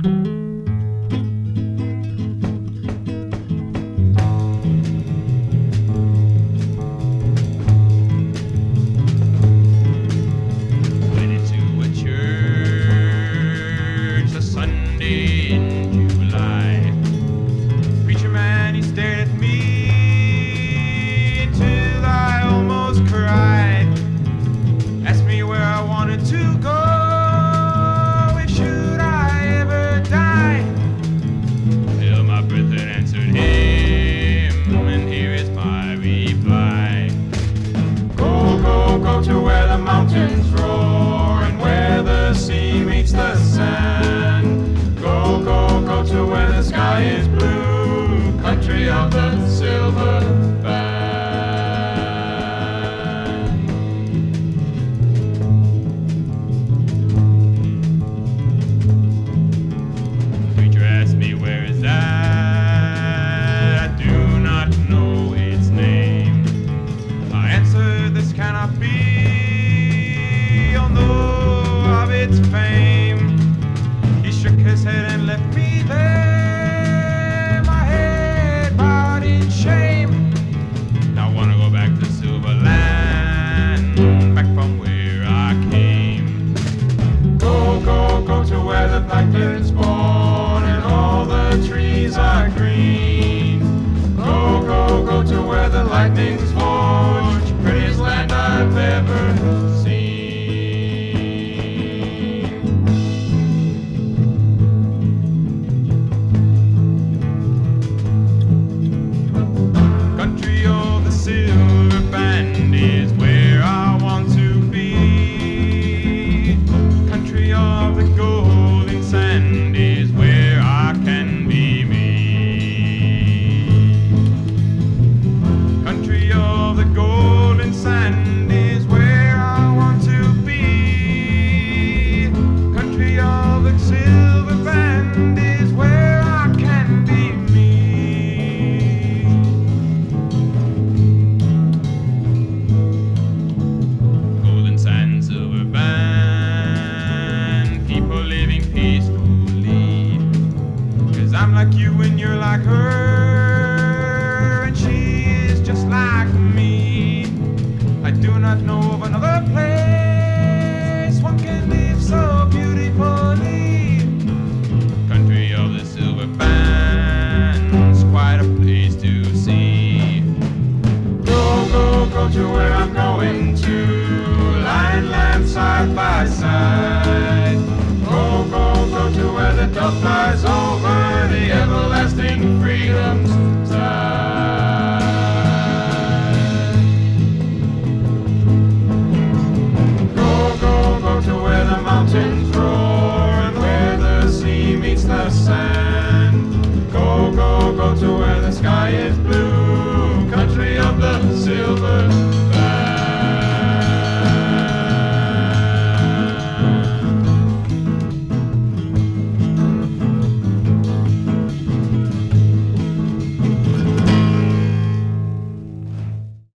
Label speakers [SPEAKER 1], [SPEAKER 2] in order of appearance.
[SPEAKER 1] Went into a church a Sunday in July. Preacher man, he stared at me until I almost cried. Asked me where I wanted to go, if should I ever die. Held my breath and answered him, and here is my reply. Go, go, go to where the mountains roar and where the sea meets the sand. Go, go, go to where the sky is blue, country of the silver band. Preacher asked me where is that? I do not know its name. I answered this cannot be, although of its fame. He shook his head and left me there, my head bowed in shame. Now I wanna go back to Silverland, back from where I came. Go, go, go to where the plankton's born and all the trees are green. Go, go, go to where the lightning's forged, prettiest land I've ever seen. Country of the silver band is where I want to be. Country of the golden sand is where I can be me. Country of the golden sand is where I want to be. Country of the silver band is where I can be me. Golden sand, silver band, people living peacefully. 'Cause I'm like you and you're like her, and she is just like me. I do not know of another place one can live so beautifully. Country of the silver band's quite a place to see. Go, go, go to where I'm going to, line, line, side by side. Go, go, go to where the dove flies over the everlasting freedom's side. Go, go, go to where the mountains roar and where the sea meets the sand. Go, go, go to where the sky is blue,